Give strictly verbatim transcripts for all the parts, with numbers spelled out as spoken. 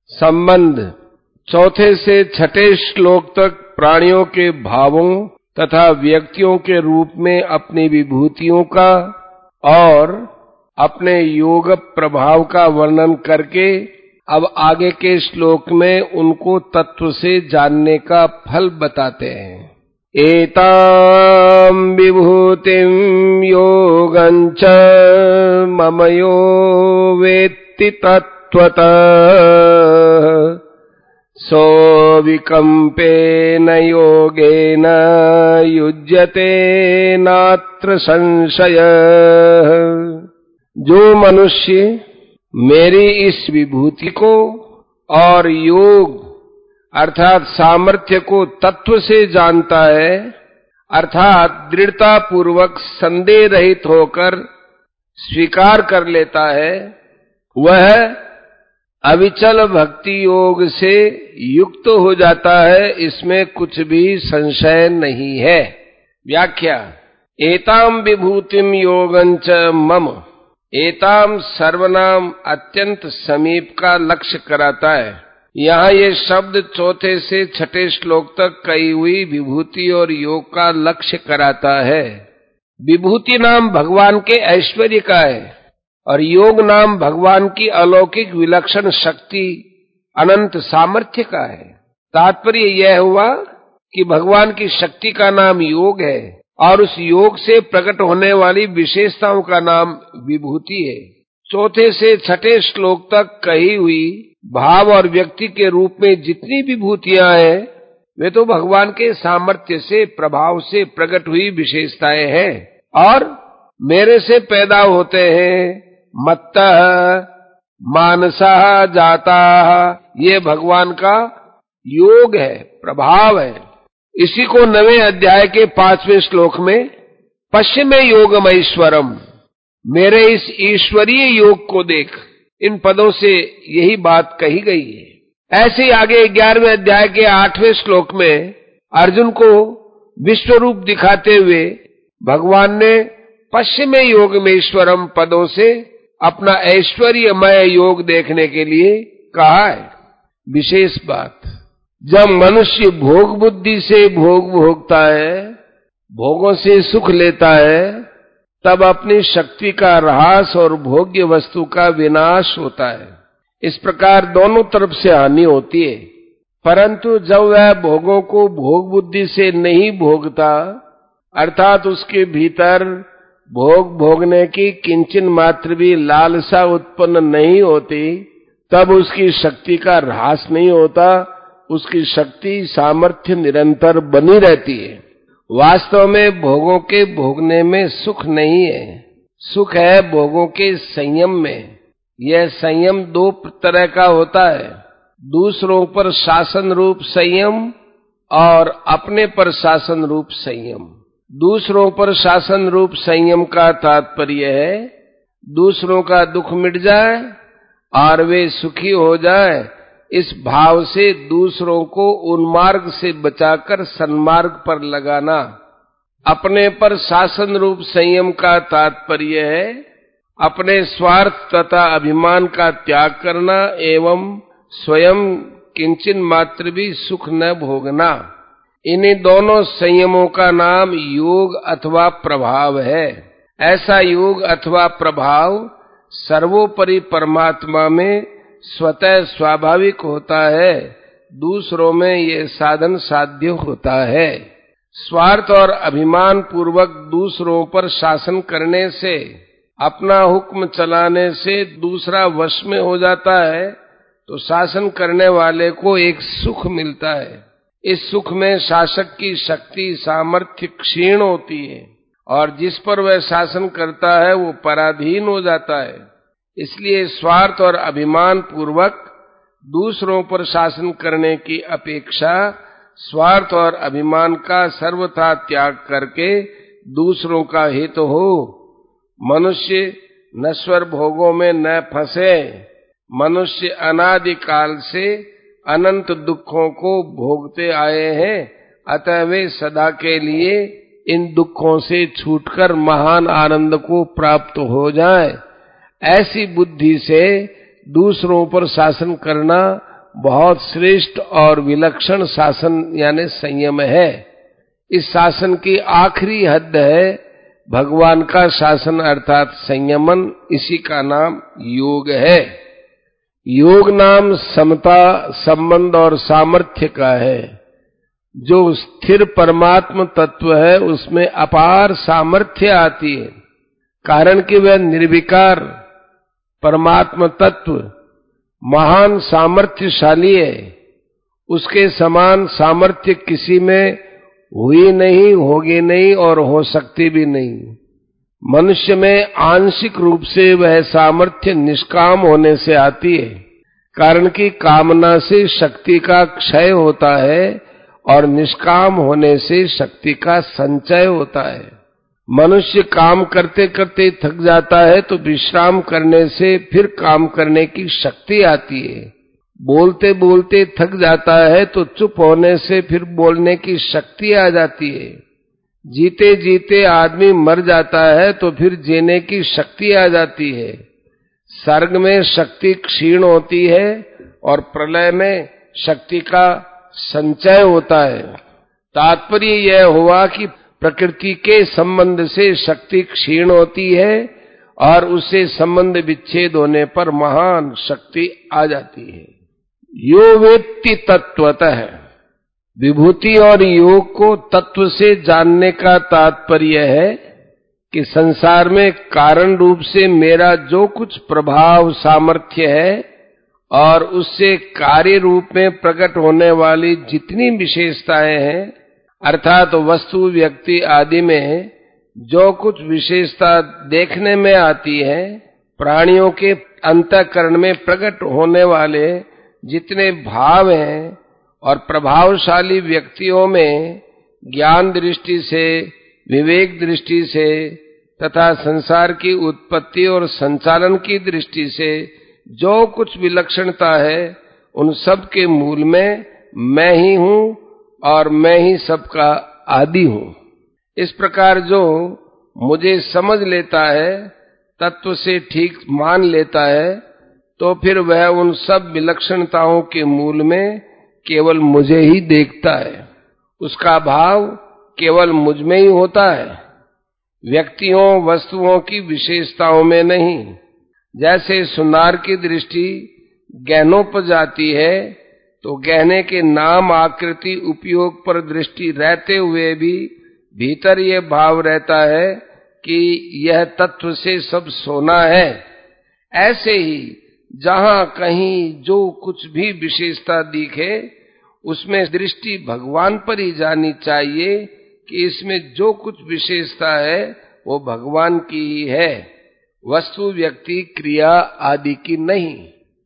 संबंध चौथे से छठे श्लोक तक प्राणियों के भावों तथा व्यक्तियों के रूप में अपनी विभूतियों का और अपने योग प्रभाव का वर्णन करके अब आगे के श्लोक में उनको तत्व से जानने का फल बताते हैं। एतां विभूतिं योगञ्च मम यो वेत्ति तत्त्वतः सो विकम्पेन योगेन युज्यते नात्र संशय। जो मनुष्य मेरी इस विभूति को और योग अर्थात सामर्थ्य को तत्व से जानता है, अर्थात दृढ़ता पूर्वक संदेह रहित होकर स्वीकार कर लेता है, वह अविचल भक्ति योग से युक्त हो जाता है, इसमें कुछ भी संशय नहीं है। व्याख्या एताम विभूतिम योगंच मम। एताम सर्वनाम अत्यंत समीप का लक्ष्य कराता है। यहाँ ये शब्द चौथे से छठे श्लोक तक कही हुई विभूति और योग का लक्ष्य कराता है। विभूति नाम भगवान के ऐश्वर्य का है और योग नाम भगवान की अलौकिक विलक्षण शक्ति अनंत सामर्थ्य का है। तात्पर्य यह हुआ कि भगवान की शक्ति का नाम योग है और उस योग से प्रकट होने वाली विशेषताओं का नाम विभूति है। चौथे से छठे श्लोक तक कही हुई भाव और व्यक्ति के रूप में जितनी विभूतियां हैं, वे तो भगवान के सामर्थ्य से प्रभाव से प्रकट हुई विशेषताएं हैं और मेरे से पैदा होते हैं। मत्तः मानसः जातः, ये भगवान का योग है, प्रभाव है। इसी को नवे अध्याय के पांचवें श्लोक में पश्चिमे योगमैश्वरम, मेरे इस ईश्वरीय योग को देख, इन पदों से यही बात कही गई है। ऐसे आगे ग्यारहवें अध्याय के आठवें श्लोक में अर्जुन को विश्व रूप दिखाते हुए भगवान ने पश्चिमे योगमेश्वरम पदों से अपना ऐश्वर्यमय योग देखने के लिए कहा है। विशेष बात, जब मनुष्य भोग बुद्धि से भोग भोगता है, भोगों से सुख लेता है, तब अपनी शक्ति का ह्रास और भोग्य वस्तु का विनाश होता है। इस प्रकार दोनों तरफ से हानि होती है। परंतु जब वह भोगों को भोग बुद्धि से नहीं भोगता, अर्थात उसके भीतर भोग भोगने की किंचन मात्र भी लालसा उत्पन्न नहीं होती, तब उसकी शक्ति का ह्रास नहीं होता, उसकी शक्ति सामर्थ्य निरंतर बनी रहती है। वास्तव में भोगों के भोगने में सुख नहीं है, सुख है भोगों के संयम में। यह संयम दो तरह का होता है, दूसरों पर शासन रूप संयम और अपने पर शासन रूप संयम। दूसरों पर शासन रूप संयम का तात्पर्य है दूसरों का दुख मिट जाए और वे सुखी हो जाए, इस भाव से दूसरों को उन्मार्ग से बचाकर सन्मार्ग पर लगाना। अपने पर शासन रूप संयम का तात्पर्य है अपने स्वार्थ तथा अभिमान का त्याग करना एवं स्वयं किंचन मात्र भी सुख न भोगना। इन्हीं दोनों संयमों का नाम योग अथवा प्रभाव है। ऐसा योग अथवा प्रभाव सर्वोपरि परमात्मा में स्वतः स्वाभाविक होता है, दूसरों में ये साधन साध्य होता है। स्वार्थ और अभिमान पूर्वक दूसरों पर शासन करने से, अपना हुक्म चलाने से दूसरा वश में हो जाता है, तो शासन करने वाले को एक सुख मिलता है। इस सुख में शासक की शक्ति सामर्थ्य क्षीण होती है और जिस पर वह शासन करता है वो पराधीन हो जाता है। इसलिए स्वार्थ और अभिमान पूर्वक दूसरों पर शासन करने की अपेक्षा स्वार्थ और अभिमान का सर्वथा त्याग करके दूसरों का हित हो। मनुष्य नश्वर भोगों में न फंसे। मनुष्य अनादि काल से अनंत दुखों को भोगते आए हैं, अतः वे सदा के लिए इन दुखों से छूटकर महान आनंद को प्राप्त हो जाएं। ऐसी बुद्धि से दूसरों पर शासन करना बहुत श्रेष्ठ और विलक्षण शासन यानी संयम है। इस शासन की आखिरी हद है भगवान का शासन अर्थात संयमन, इसी का नाम योग है। योग नाम समता, संबंध और सामर्थ्य का है। जो स्थिर परमात्म तत्व है उसमें अपार सामर्थ्य आती है, कारण कि वह निर्विकार परमात्म तत्व महान सामर्थ्यशाली है। उसके समान सामर्थ्य किसी में हुई नहीं, होगी नहीं और हो सकती भी नहीं। मनुष्य में आंशिक रूप से वह सामर्थ्य निष्काम होने से आती है, कारण कि कामना से शक्ति का क्षय होता है और निष्काम होने से शक्ति का संचय होता है। मनुष्य काम करते करते थक जाता है तो विश्राम करने से फिर काम करने की शक्ति आती है। बोलते बोलते थक जाता है तो चुप होने से फिर बोलने की शक्ति आ जाती है। जीते जीते आदमी मर जाता है तो फिर जीने की शक्ति आ जाती है। सर्ग में शक्ति क्षीण होती है और प्रलय में शक्ति का संचय होता है। तात्पर्य यह हुआ कि प्रकृति के संबंध से शक्ति क्षीण होती है और उससे संबंध विच्छेद होने पर महान शक्ति आ जाती है। यो वेत्ति तत्वतः, विभूति और योग को तत्व से जानने का तात्पर्य है कि संसार में कारण रूप से मेरा जो कुछ प्रभाव सामर्थ्य है और उससे कार्य रूप में प्रकट होने वाली जितनी विशेषताएं हैं, अर्थात वस्तु, व्यक्ति आदि में जो कुछ विशेषता देखने में आती है, प्राणियों के अंतःकरण में प्रकट होने वाले जितने भाव हैं और प्रभावशाली व्यक्तियों में ज्ञान दृष्टि से, विवेक दृष्टि से तथा संसार की उत्पत्ति और संचालन की दृष्टि से जो कुछ विलक्षणता है, उन सब के मूल में मैं ही हूँ और मैं ही सबका आदि हूँ। इस प्रकार जो मुझे समझ लेता है, तत्व से ठीक मान लेता है, तो फिर वह उन सब विलक्षणताओं के मूल में केवल मुझे ही देखता है। उसका भाव केवल मुझ में ही होता है, व्यक्तियों वस्तुओं की विशेषताओं में नहीं। जैसे सुनार की दृष्टि गहनों पर जाती है तो गहने के नाम, आकृति, उपयोग पर दृष्टि रहते हुए भी भीतर यह भाव रहता है कि यह तत्व से सब सोना है। ऐसे ही जहां कहीं जो कुछ भी विशेषता दिखे उसमें दृष्टि भगवान पर ही जानी चाहिए कि इसमें जो कुछ विशेषता है वो भगवान की ही है, वस्तु, व्यक्ति, क्रिया आदि की नहीं।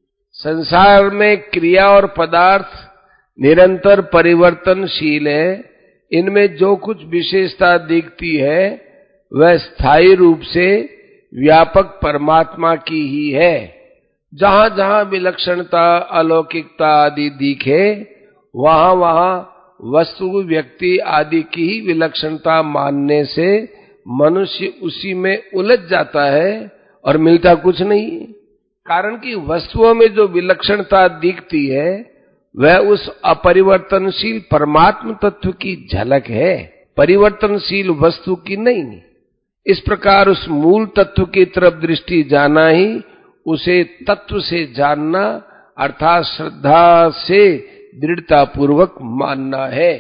संसार में क्रिया और पदार्थ निरंतर परिवर्तनशील है। इनमें जो कुछ विशेषता दिखती है वह स्थायी रूप से व्यापक परमात्मा की ही है। जहां जहां विलक्षणता, अलौकिकता आदि दिखे, वहां वहां वस्तु, व्यक्ति आदि की ही विलक्षणता मानने से मनुष्य उसी में उलझ जाता है और मिलता कुछ नहीं। कारण कि वस्तुओं में जो विलक्षणता दिखती है वह उस अपरिवर्तनशील परमात्म तत्व की झलक है, परिवर्तनशील वस्तु की नहीं। इस प्रकार उस मूल तत्व की तरफ दृष्टि जाना ही उसे तत्व से जानना अर्थात श्रद्धा से दृढ़ता पूर्वक मानना है।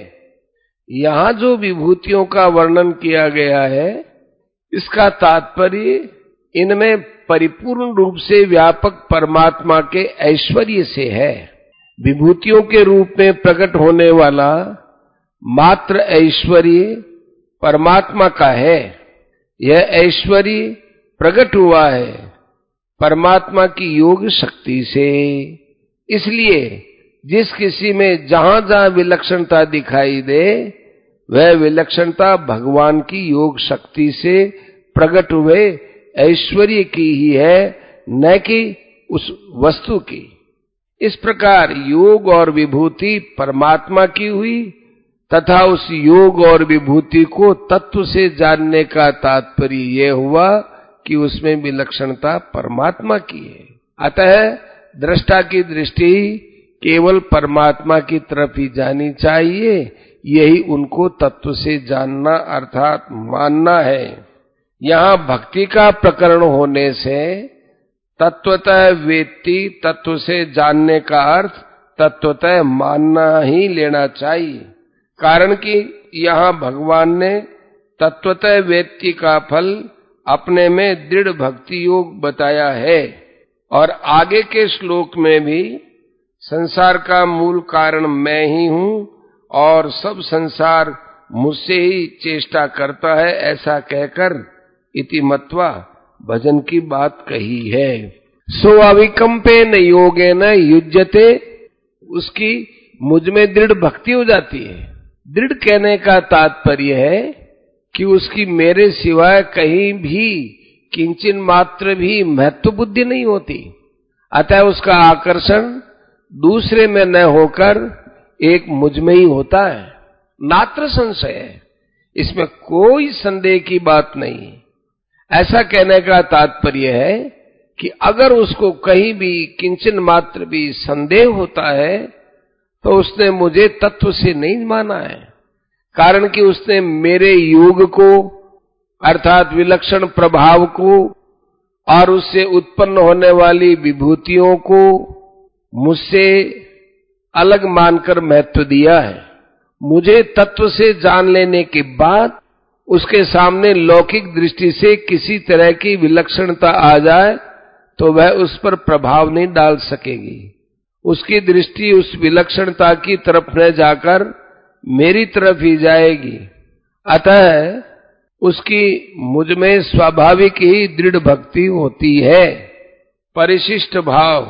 यहाँ जो विभूतियों का वर्णन किया गया है, इसका तात्पर्य इनमें परिपूर्ण रूप से व्यापक परमात्मा के ऐश्वर्य से है। विभूतियों के रूप में प्रकट होने वाला मात्र ऐश्वर्य परमात्मा का है। यह ऐश्वर्य प्रकट हुआ है परमात्मा की योग शक्ति से। इसलिए जिस किसी में जहां जहां विलक्षणता दिखाई दे वह विलक्षणता भगवान की योग शक्ति से प्रकट हुए ऐश्वर्य की ही है, न कि उस वस्तु की। इस प्रकार योग और विभूति परमात्मा की हुई तथा उस योग और विभूति को तत्व से जानने का तात्पर्य यह हुआ कि उसमें विलक्षणता परमात्मा की है। अतः दृष्टा की दृष्टि केवल परमात्मा की तरफ ही जानी चाहिए, यही उनको तत्व से जानना अर्थात मानना है। यहाँ भक्ति का प्रकरण होने से तत्वतः वेत्ति, तत्व से जानने का अर्थ तत्वतः मानना ही लेना चाहिए। कारण कि यहाँ भगवान ने तत्वतः वेत्ति का फल अपने में दृढ़ भक्ति योग बताया है, और आगे के श्लोक में भी संसार का मूल कारण मैं ही हूँ और सब संसार मुझसे ही चेष्टा करता है, ऐसा कहकर इति मत्वा भजन की बात कही है। सो अविकम्पे न योगे न युज्यते, उसकी मुझ में दृढ़ भक्ति हो जाती है। दृढ़ कहने का तात्पर्य है कि उसकी मेरे सिवाय कहीं भी किंचन मात्र भी महत्व बुद्धि नहीं होती, अतः उसका आकर्षण दूसरे में न होकर एक मुझ में ही होता है। नात्र संशय है, इसमें कोई संदेह की बात नहीं। ऐसा कहने का तात्पर्य है कि अगर उसको कहीं भी किंचन मात्र भी संदेह होता है तो उसने मुझे तत्व से नहीं माना है, कारण कि उसने मेरे योग को अर्थात विलक्षण प्रभाव को और उससे उत्पन्न होने वाली विभूतियों को मुझसे अलग मानकर महत्व दिया है। मुझे तत्व से जान लेने के बाद उसके सामने लौकिक दृष्टि से किसी तरह की विलक्षणता आ जाए तो वह उस पर प्रभाव नहीं डाल सकेगी। उसकी दृष्टि उस विलक्षणता की तरफ न जाकर मेरी तरफ ही जाएगी। अतः उसकी मुझ में स्वाभाविक ही दृढ़ भक्ति होती है। परिशिष्ट भाव,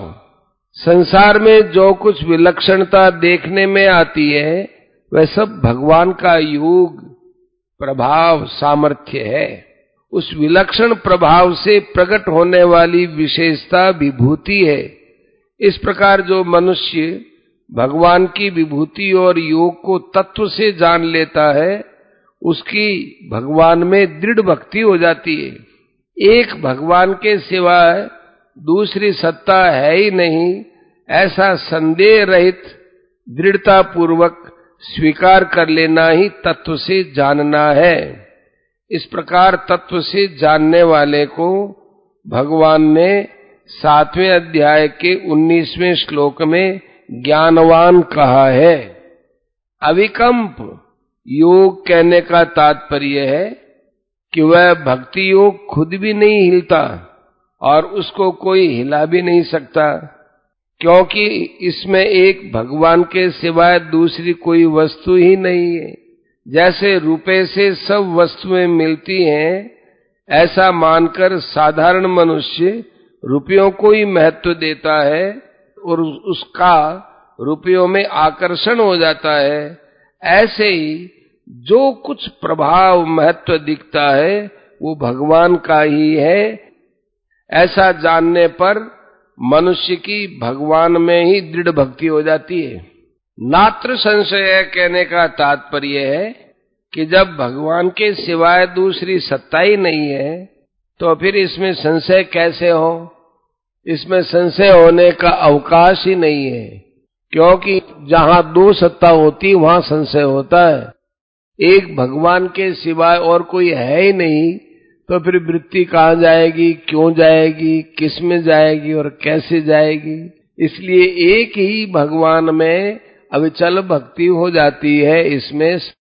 संसार में जो कुछ विलक्षणता देखने में आती है वह सब भगवान का योग प्रभाव सामर्थ्य है। उस विलक्षण प्रभाव से प्रकट होने वाली विशेषता विभूति है। इस प्रकार जो मनुष्य भगवान की विभूति और योग को तत्व से जान लेता है उसकी भगवान में दृढ़ भक्ति हो जाती है। एक भगवान के सिवाय दूसरी सत्ता है ही नहीं, ऐसा संदेह रहित दृढ़ता पूर्वक स्वीकार कर लेना ही तत्व से जानना है। इस प्रकार तत्व से जानने वाले को भगवान ने सातवें अध्याय के उन्नीसवें श्लोक में ज्ञानवान कहा है। अविकम्प योग कहने का तात्पर्य है कि वह भक्ति योग खुद भी नहीं हिलता और उसको कोई हिला भी नहीं सकता, क्योंकि इसमें एक भगवान के सिवाय दूसरी कोई वस्तु ही नहीं है। जैसे रुपए से सब वस्तुएं मिलती हैं, ऐसा मानकर साधारण मनुष्य रुपयों को ही महत्व देता है और उसका रुपयों में आकर्षण हो जाता है। ऐसे ही जो कुछ प्रभाव महत्व दिखता है वो भगवान का ही है। ऐसा जानने पर मनुष्य की भगवान में ही दृढ़ भक्ति हो जाती है। नात्र संशय कहने का तात्पर्य है कि जब भगवान के सिवाय दूसरी सत्ता ही नहीं है तो फिर इसमें संशय कैसे हो। इसमें संशय होने का अवकाश ही नहीं है, क्योंकि जहां दो सत्ता होती वहां संशय होता है। एक भगवान के सिवाय और कोई है ही नहीं तो फिर वृत्ति कहाँ जाएगी, क्यों जाएगी, किस में जाएगी और कैसे जाएगी। इसलिए एक ही भगवान में अविचल भक्ति हो जाती है। इसमें